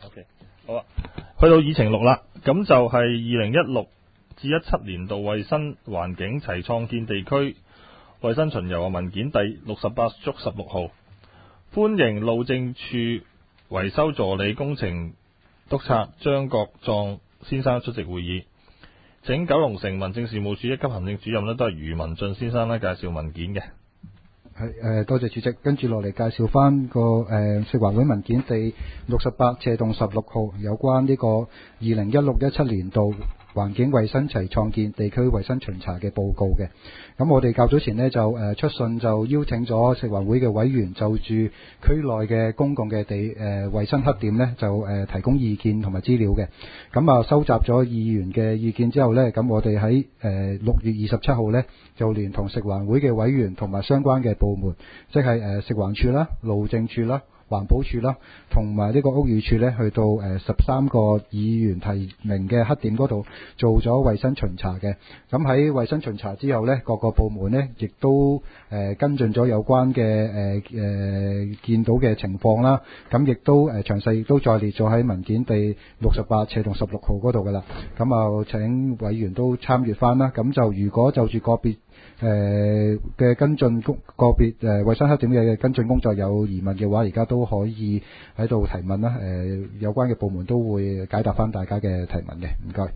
OK， 好啊，去到議程6啦，咁就係2016至17年度衛生環境齊創建地區衛生巡遊嘅文件第68/16號，歡迎路政署維修助理工程督察張國壯先生出席會議，請九龍城民政事務處1級行政主任都係余文俊先生介紹文件嘅。 係多謝主席，跟住落嚟介紹翻個食環會文件第68/16號，有關呢個2016-17年度環境衛生齊創建地區衛生巡查嘅報告嘅。咁我哋較早前呢，就出信就邀請咗食環會嘅委員就住區內嘅公共嘅衛生黑點呢，就提供意見同埋資料嘅。咁啊收集咗議員嘅意見之後呢，咁我哋喺6月27號呢，就聯同食環會嘅委員同埋相關嘅部門，即係食環署啦、路政署啦、環保署啦，同埋呢個屋宇署呢，去到13個議員提名嘅黑點嗰度做咗衛生巡查嘅。咁喺衛生巡查之後呢，各個部門呢亦都跟進咗有關嘅見到嘅情況啦。咁亦都詳細亦都再列咗喺文件第68/16號嗰度噶啦。咁啊請委員都參閱翻啦。咁就如果就住個別嘅跟進個別衛生黑點嘅跟進工作有疑問嘅話，而家都可以喺度提問啦。有關嘅部門都會解答翻大家嘅提問嘅。唔該。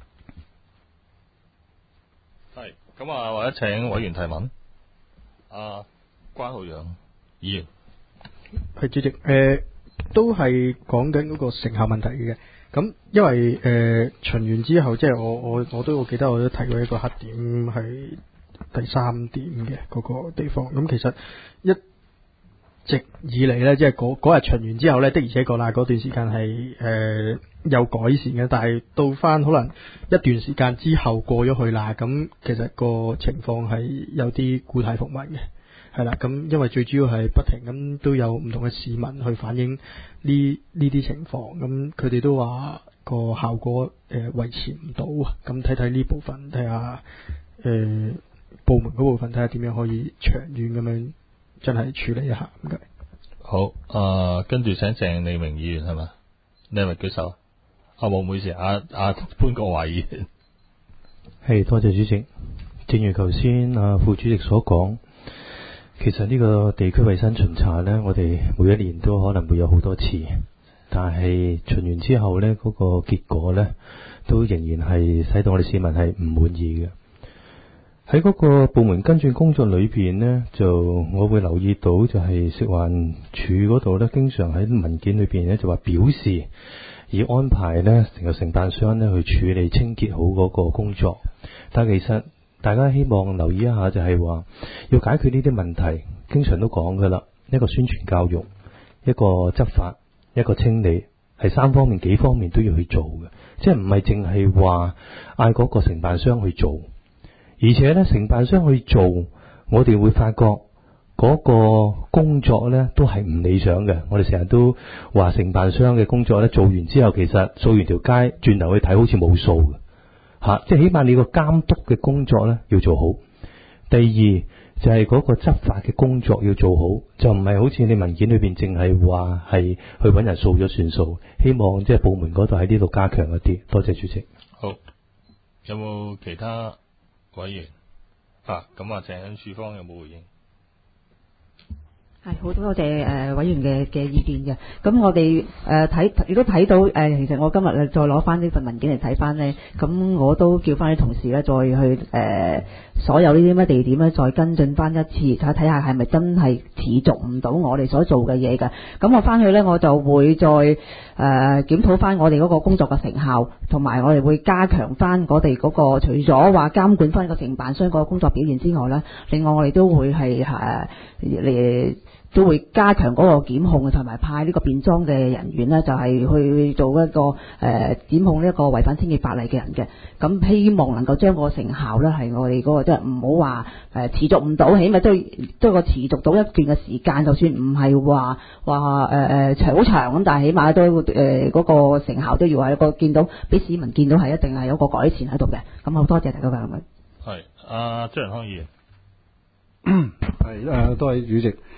係咁啊，或者請委員提問。關浩洋議員。 係主席，都係講緊嗰個成效問題嘅。咁因為巡完之後，即係我都記得我都提過一個黑點係第3點嘅嗰個地方。咁其實一直以嚟呢，即係嗰日巡完之後呢，的而且確啦，嗰段時間係有改善嘅。但係到翻可能一段時間之後過咗去啦，咁其實個情況係有啲故態復萌嘅。係啦，咁因為最主要係不停咁都有唔同嘅市民去反映呢啲情況，咁佢哋都話個效果維持唔到啊。咁睇呢部分，睇下部門嗰部分，睇下點樣可以長遠咁樣真係處理一下。唔該。 好，跟住請鄭利明議員係嘛？你係咪舉手？冇，唔好意思，潘國華議員。 係，多謝主席。正如頭先副主席所講，其實呢個地區衛生巡查呢，我哋每一年都可能會有好多次，但係巡完之後呢，嗰個結果呢，都仍然係使到我哋市民係唔滿意嘅。喺嗰個部門跟進工作裏邊呢，就我會留意到就係食環署嗰度呢，經常喺文件裏邊呢就話表示以安排呢成個承辦商呢去處理清潔好嗰個工作，但其實大家希望留意一下，就係話要解決呢啲問題，經常都講噶啦，一個宣傳教育，一個執法，一個清理，係3方面幾方面都要去做嘅，即係唔係淨係話嗌嗰個承辦商去做，而且呢承辦商去做，我哋會發覺嗰個工作呢都係唔理想嘅。我哋成日都話承辦商嘅工作呢，做完之後其實掃完條街轉頭去睇好似冇數嘅。即係起碼你個監督嘅工作呢要做好。第二就係嗰個執法嘅工作要做好，就唔係好似你文件裏邊淨係話係去揾人掃咗算數。希望即係部門嗰度喺呢度加強一啲。多謝主席。 好，有冇其他委員？咁鄭署方有冇回應？ 係好多謝委員嘅意見嘅。咁我哋亦都睇到其實我今日再攞翻呢份文件嚟睇翻呢，咁我都叫翻啲同事呢，再去所有呢啲乜地點呢，再跟進翻一次，睇下係咪真係持續唔到我哋所做嘅嘢㗎。咁我翻去呢，我就會再檢討翻我哋嗰個工作嘅成效，同埋我哋會加強翻我哋嗰個除咗話監管翻個承辦商個工作表現之外呢，另外我哋都會係都會加強嗰個檢控，同埋派呢個便裝嘅人員呢，就係去做一個檢控呢一個違反清潔法例嘅人嘅。咁希望能夠將個成效呢，係我哋嗰個即係唔好話持續唔到，起碼都個持續到一段嘅時間，就算唔係話好長咁，但係起碼都嗰個成效都要係一個見到，俾市民見到係一定係有個改善喺度嘅。咁好多謝大家嘅。 係，張仁康議員。 係多謝主席。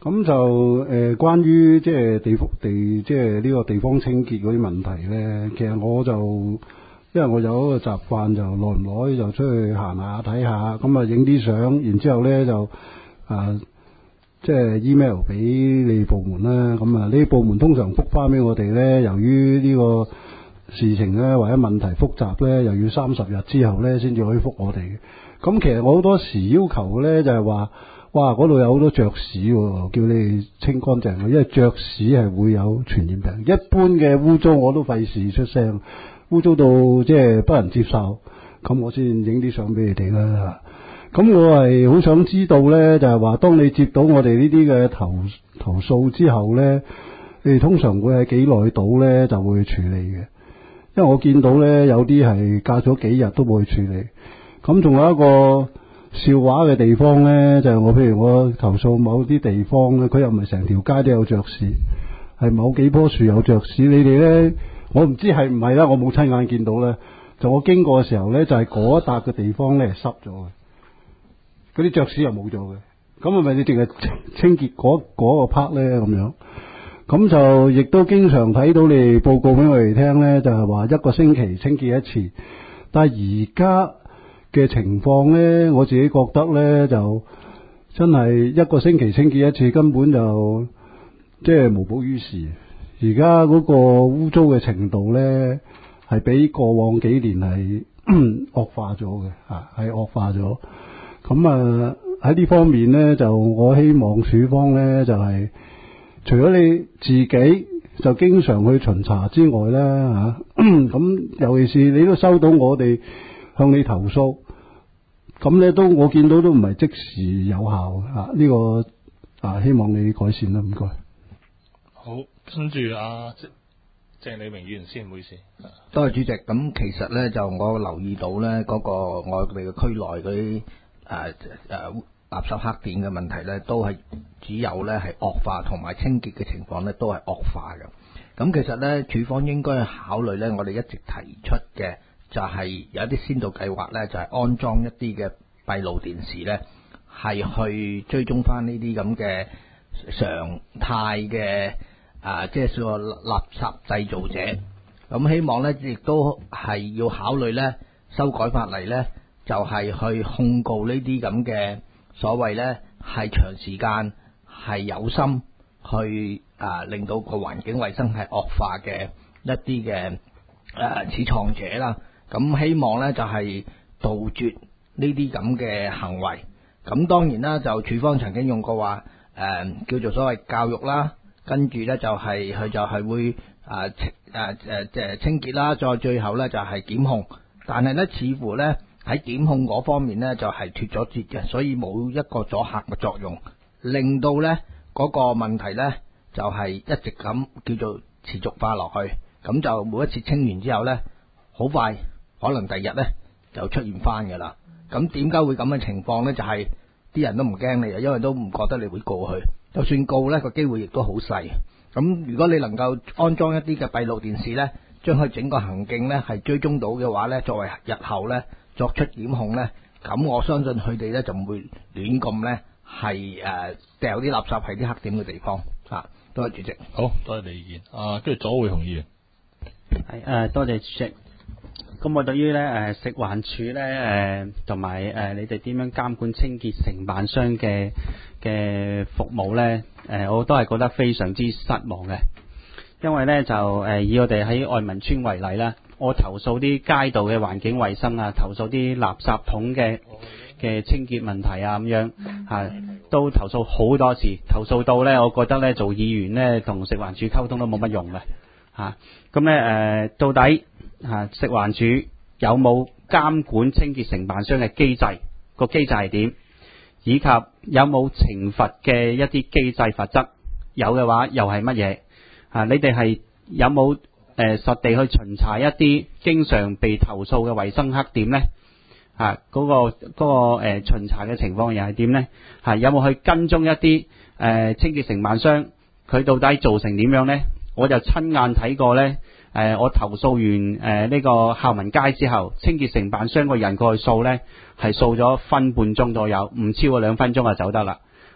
咁就關於即係即係呢個地方清潔嗰啲問題咧，其實我就因為我有一個習慣，就耐唔耐就出去行下睇下，咁啊影啲相，然之後咧就即係 email 俾你部門啦。咁啊呢啲部門通常覆翻俾我哋咧，由於呢個事情咧或者問題複雜咧，又要30日之後咧先至可以覆我哋嘅。咁其實我好多時要求咧就係話，哇嗰度有好多雀屎喎，叫你哋清乾淨，因為雀屎係會有傳染病。一般嘅污糟我都費事出聲，污糟到即係不能接受，咁我先影啲相俾你哋啦。咁我係好想知道咧，就係話當你接到我哋呢啲嘅投訴之後咧，你哋通常會喺幾耐到咧就會處理嘅？因為我見到咧有啲係隔咗幾日都會處理。咁仲有一個笑話嘅地方咧，就係譬如我投訴某啲地方咧，佢又唔係成條街都有雀屎，係某幾棵樹有雀屎。你哋咧，我唔知係唔係啦，我冇親眼見到咧。就我經過嘅時候咧，就係嗰一笪嘅地方咧係濕咗嘅。嗰啲雀屎又冇咗嘅，咁係咪你淨係清潔嗰個 part 咧咁樣？咁就亦都經常睇到你哋報告俾我哋聽咧，就係話1個星期清潔一次。但係而家嘅情況咧，我自己覺得咧就真係1個星期清潔一次，根本就即係無補於事。而家嗰個污糟嘅程度咧，係比過往幾年係惡化咗嘅，係惡化咗。咁喺呢方面咧，就我希望署方咧就係除咗你自己就經常去巡查之外咧咁尤其是你都收到我哋向你投訴，咁咧都我見到都唔係即時有效呢個希望你改善啦，唔該。 好，跟住鄭李明議員先，唔好意思。 多謝主席。咁其實咧就我留意到咧嗰個我哋嘅區內嗰啲垃圾黑點嘅問題咧，都係只有咧係惡化，同埋清潔嘅情況咧都係惡化嘅。咁其實咧，署方應該考慮咧，我哋一直提出嘅就係有一啲先導計劃咧，就係安裝一啲嘅閉路電視咧，係去追蹤翻呢啲咁嘅常態嘅即係個垃圾製造者。咁希望咧，亦都係要考慮咧修改法例咧。就係去控告呢啲咁嘅所謂咧係長時間係有心去令到個環境衛生係惡化嘅一啲嘅始創者啦。咁希望咧就係杜絕呢啲咁嘅行為。咁當然啦，就署方曾經用過話叫做所謂教育啦，跟住咧就係佢就係會清潔啦，再最後咧就係檢控。但係咧似乎咧喺檢控嗰方面咧就係脫咗節嘅，所以冇一個阻嚇嘅作用，令到咧嗰個問題咧就係一直咁叫做持續化落去。咁就每一次清完之後咧，好快可能第日咧就出現翻㗎啦。咁點解會咁嘅情況咧？就係啲人都唔驚你啊，因為都唔覺得你會告佢，就算告咧個機會亦都好細。咁如果你能夠安裝一啲嘅閉路電視咧，將佢整個行徑咧係追蹤到嘅話咧，作為日後咧作出檢控咧，咁我相信佢哋咧就唔會亂咁咧係掉啲垃圾喺啲黑點嘅地方。多謝主席。 好，多謝你意見。跟住左會雄議員。 係多謝主席。咁我對於咧食環署咧同埋你哋點樣監管清潔承辦商嘅服務咧我都係覺得非常之失望嘅。因為咧就以我哋喺愛民村為例啦，我投訴啲街道嘅環境衛生啊，投訴啲垃圾桶嘅清潔問題啊咁樣都投訴好多次，投訴到咧我覺得咧做議員咧同食環署溝通都冇乜用嘅咁咧到底食環署有冇監管清潔承辦商嘅機制？個機制係點？以及有冇懲罰嘅一啲機制罰則？有嘅話又係乜嘢？你哋係有冇實地去巡查一啲經常被投訴嘅衛生黑點呢？嗰個巡查嘅情況又係點呢？有冇去跟蹤一啲清潔承辦商佢到底做成點樣呢？我就親眼睇過呢。我投訴完呢個孝民街之後，清潔承辦商個人過去掃呢，係掃咗分半鐘左右，唔超過2分鐘就走得啦。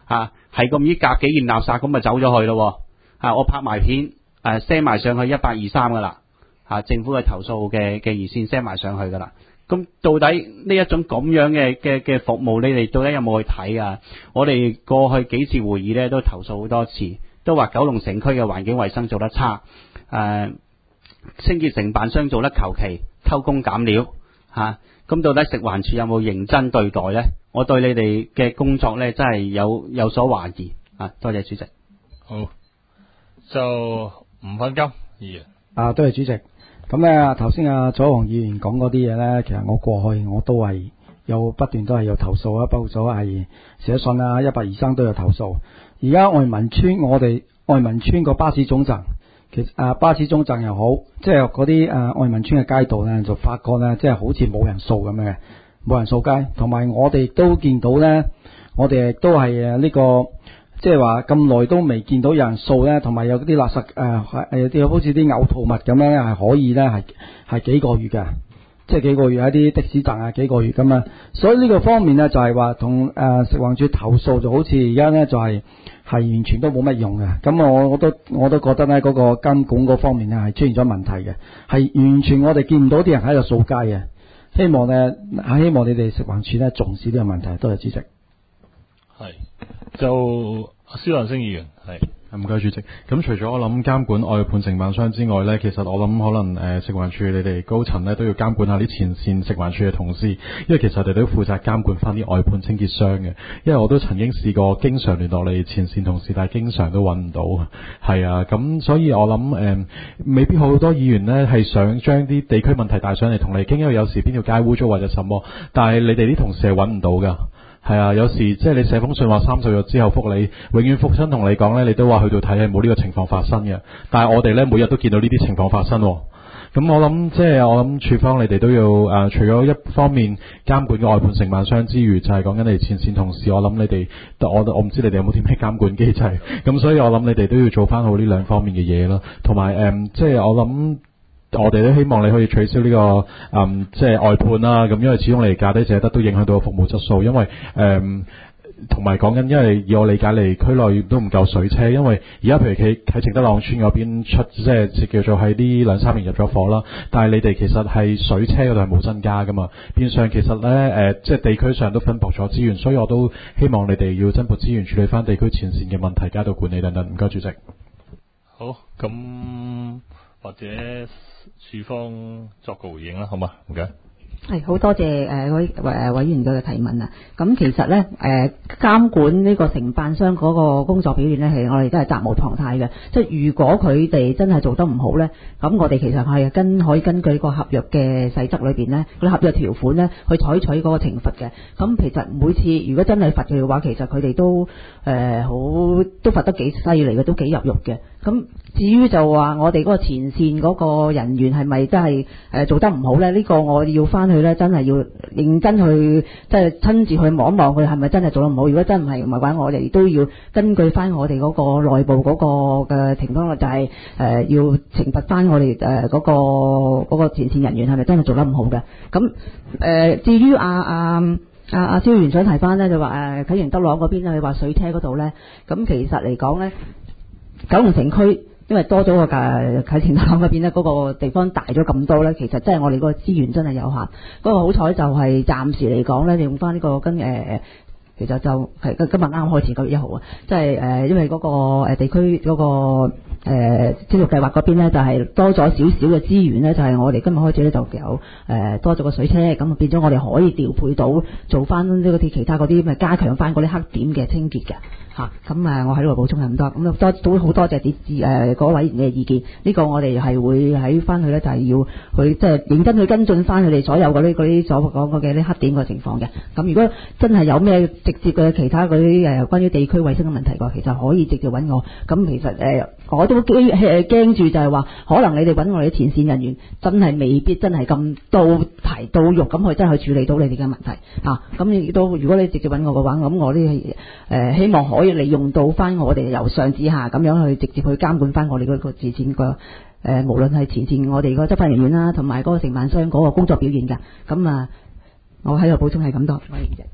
係咁依夾幾件垃圾咁就走咗去咯喎，我拍埋片send 埋上去1823噶啦，政府嘅投訴嘅熱線 send 埋上去噶啦。咁到底呢一種咁樣嘅服務，你哋到底有冇去睇啊？我哋過去幾次會議咧都投訴好多次，都話九龍城區嘅環境衛生做得差，清潔承辦商做得求其，偷工減料咁到底食環署有冇認真對待呢？我對你哋嘅工作呢，真係有所懷疑多謝主席。 好，就吳訓金議員。 多謝主席。咁咧，頭先左王議員講嗰啲嘢咧，其實我過去我都係不斷都係有投訴啊，包括咗係寫信啊，123都有投訴。而家愛民村，我哋愛民村個巴士總站，其實巴士總站又好，即係嗰啲愛民村嘅街道咧，就發覺咧，即係好似冇人掃咁嘅，冇人掃街。同埋我哋都見到咧，我哋亦都係呢個。即係話咁耐都未見到有人掃咧，同埋有啲垃圾有啲好似啲嘔吐物咁樣咧，係可以咧係幾個月嘅，即係幾個月喺啲的士站幾個月咁啊。所以呢個方面咧就係話同食環署投訴，就好似而家咧就係完全都冇乜用嘅。咁我都覺得咧嗰個監管嗰方面咧係出現咗問題嘅，係完全我哋見唔到啲人喺度掃街嘅。希望你哋食環署咧重視呢個問題。多謝主席。 係就蕭亮星議員係。 唔該主席。咁除咗我諗監管外判承辦商之外呢，其實我諗可能食環署你哋高層呢都要監管下啲前線食環署嘅同事，因為其實我哋都負責監管翻啲外判清潔商嘅。因為我都曾經試過經常聯絡你前線同事，但係經常都揾唔到。係啊，咁所以我諗未必好多議員呢係想將啲地區問題帶上嚟同你傾，因為有時邊條街污糟或者什麼，但係你哋啲同事係揾唔到㗎。係啊，有時即係你寫封信話30日之後覆你，永遠覆親同你講呢，你都話去到睇係冇呢個情況發生嘅。但係我哋呢，每日都見到呢啲情況發生。咁我諗處方你哋都要除咗一方面監管嘅外判承辦商之餘，就係講緊你前線同事。我諗你哋我唔知你哋有冇啲咩監管機制。咁所以我諗你哋都要做翻好呢兩方面嘅嘢咯。同埋即係我諗。我哋都希望你可以取消呢個即係外判啦，咁因為始終你價低者得都影響到個服務質素，因為同埋講緊，因為以我理解嚟區內都唔夠水車，因為而家譬如喺晴德朗村嗰邊出，即係叫做喺呢2-3年入咗貨啦，但係你哋其實係水車嗰度係冇增加噶嘛，變相其實咧即係地區上都分薄咗資源，所以我都希望你哋要增撥資源處理翻地區前線嘅問題、街道管理等等。唔該主席。 好，咁或者署方作個回應啦，好嘛？唔該。 係好多謝嗰位委員嘅提問啊！咁其實咧監管呢個承辦商嗰個工作表現咧，係我哋真係責無旁貸嘅。即係如果佢哋真係做得唔好咧，咁我哋其實係可以根據個合約嘅細則裏邊咧，嗰啲合約條款咧去採取嗰個懲罰嘅。咁其實每次如果真係罰佢嘅話，其實佢哋都都罰得幾犀利嘅，都幾入肉嘅。咁至於就話我哋嗰個前線嗰個人員係咪真係做得唔好咧？呢個我要翻去咧，真係要認真去即係親自去望一望佢係咪真係做得唔好。如果真唔係嘅話，我哋都要根據翻我哋嗰個內部嗰個嘅情況，就係要懲罰翻我哋嗰個前線人員係咪真係做得唔好嘅。咁至於蕭議員想提翻咧，就話啟晴德朗嗰邊咧，佢話水車嗰度咧，咁其實嚟講咧，九龍城區因為多咗個啟晴德朗嗰邊咧，嗰個地方大咗咁多咧，其實真係我哋個資源真係有限。不過好彩就係暫時嚟講咧，用翻呢個其實就係今日啱開始9月1號啊，即係因為嗰個地區嗰個資料計劃嗰邊咧，就係多咗少少嘅資源咧，就係我哋今日開始咧就有多咗個水車，咁變咗我哋可以調配到做翻呢啲其他嗰啲，咪加強翻嗰啲黑點嘅清潔嘅。咁我喺度補充係咁多，咁都好多謝嗰位委員嘅意見。呢個我哋係會喺翻去咧，就係要去即係認真去跟進翻佢哋所有嗰啲所講嘅啲黑點嘅情況嘅。咁如果真係有咩直接嘅其他嗰啲關於地區衛生嘅問題嘅，其實可以直接揾我。咁其實我都驚住就係話，可能你哋揾我哋啲前線人員真係未必真係咁到排到肉咁去真係去處理到你哋嘅問題。咁亦都如果你直接揾我嘅話，咁我啲希望可以利用到翻我哋由上至下咁樣去直接去監管翻我哋嗰個前線個無論係前線我哋個執法人員啦，同埋嗰個承辦商嗰個工作表現㗎。咁我喺度補充係咁多。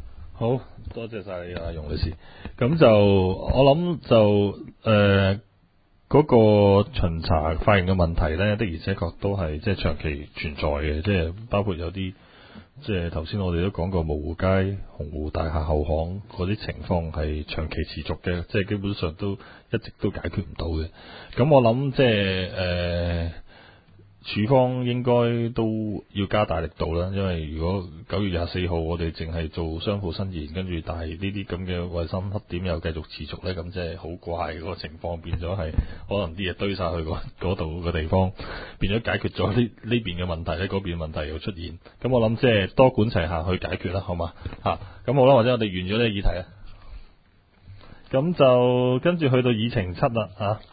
好多謝晒阿容女士。咁就我諗就嗰個巡查發現嘅問題呢，的而且確都係即係長期存在嘅，即係包括有啲即係頭先我哋都講過，蕪湖街、鴻湖大廈後巷嗰啲情況係長期持續嘅，即係基本上都一直都解決唔到嘅。咁我諗即係處方應該都要加大力度啦，因為如果9月24號我哋淨係做商鋪申言，跟住但係呢啲咁嘅衞生黑點又繼續持續呢，咁即係好怪個情況，變咗係可能啲嘢堆晒去嗰度嘅地方，變咗解決咗呢邊嘅問題呢，嗰邊問題又出現。咁我諗即係多管齊下去解決啦，好嘛嚇？咁好啦，或者我哋完咗呢個議題啊，咁就跟住去到議程7啦嚇。